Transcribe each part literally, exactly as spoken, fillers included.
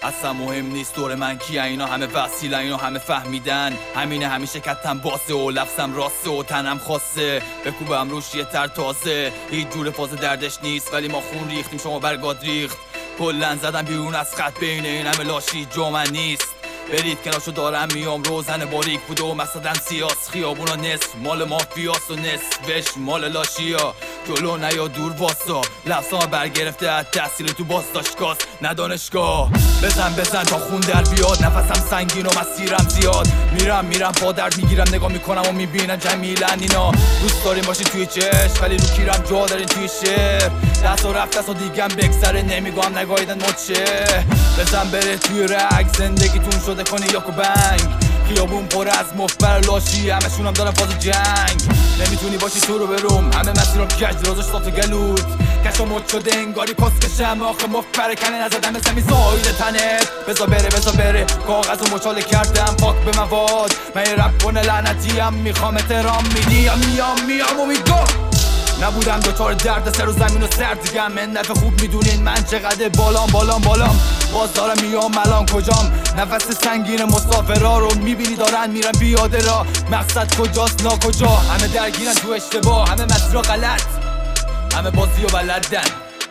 اصلا مهم نیست دور من کیه، اینا همه وسیله، اینا همه فهمیدن همینه، همیشه کتم باسه و لفظم راسته و تنم خاصه، بکوبم روش یه تر تازه، هیچ جور فاز دردش نیست ولی ما خون ریختیم شما برگاد ریخت، کلن زدم بیرون از خط بین این همه لاشی جا من نیست، برید کنارشو دارم میام، روزن باریک بوده و مقصدم سیاس، خیابونا نصف مال مافیاس و نصفش مال لاشیا، جلو نیا دور واسا، لفظام برگرفته از تحصیل تو بازداشتگاه نه دانشگاه، بزن بزن تا خون در بیاد، نفسم سنگین و مسیرم زیاد، میرم میرم پا درد میگیرم، نگاه میکنم و میبینم جمیلن اینا، دوست داریم باشین توی چشم ولی رو کیرم جا دارین توی شعر، دست و رفت دست و دیگم بگذره نمیگم نگاهیدن مچه، بزن بره توی رگ زندگیتون شده کنی یاکو بنگ، خیابون پر از مفبر لاشی همشون هم دارن فاز جنگ، نمیتونی باشی تو رو بروم همه مسیرم کج درازش تا تو گلود، کشم مد شده انگاری پس کشم آخه مفبر کنه نزدم مثل میزاید تنت، بزا بره بزا بره کاغذ و مچاله کردم پاک به مواد، من یه رپ کنه لعنتیم میخوام احترام میدیم میام میام و میگم نبودم دوچار درد سر و زمین و سرد دیگه، من نفع خوب میدونین من چقدر بالام بالام بالام، باز دارم میام الان کجام، نفس سنگین مسافرها رو میبینی دارن میرن پیاده را، مقصد کجاست ناکجا، همه درگیرن تو اشتباه، همه مسیرها غلط، همه بازی و بلدن،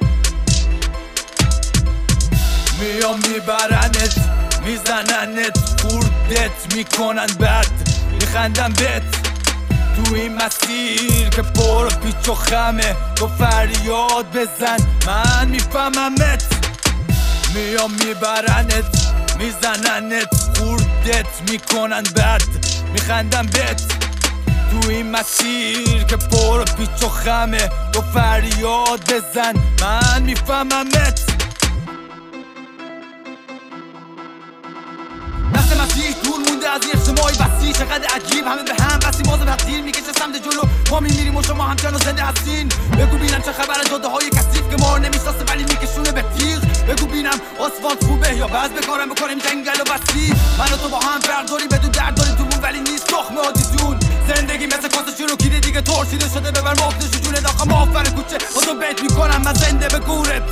میام میبرنت میزننت خوردت میکنن بد میخندن بت، تو این مسیر که پر پیچ و خمه تو فریاد بزن من میفهممت، میام میبرنت میزننت خوردت میکنن بد میخندن بت، تو این مسیر که پر پیچ و خمه تو فریاد بزن من میفهممت، دست مسیح دور مونده از یه اجتماعی وسیع، چقدر عجیب همه به هم بسیم بازم تقدیر میکشه سمت جلو، ما میمیریم و شما همچنان زنده هستین، بگو بینم چه خبر جاده های کثیف که ما رو نمیشناسه ولی میکشونه به تیغ، بگو بینم آسفالت خوبه یا بعض بکارم بکنیم جنگل و بسیج، من و تو با هم فرق داریم بدون درد داریم تو بون ولی نیست تخم عادیتون، زندگی مثل کاسه شیر و کیره دیگه ترشیده شده ببر مفتش جونه داخل مافر کوچه، با تو بیت میکنم من زنده به گورت،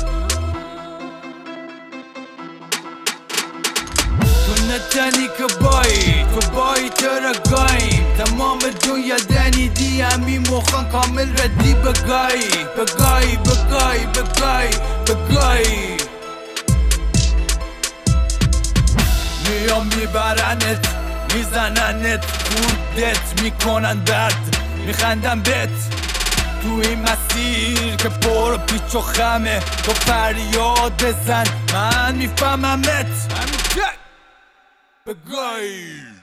نتنی که بایی تو بایی ترگاییم، تمام دنیا دنی دی همی مخان کامل ردی بگای بگای بگای بگای بگای، میام میبرنت میزننت خوردت میکنن بد میخندن بت، تو این مسیر که پر پیچ و خمه تو فریاد بزن من میفهممت، بگای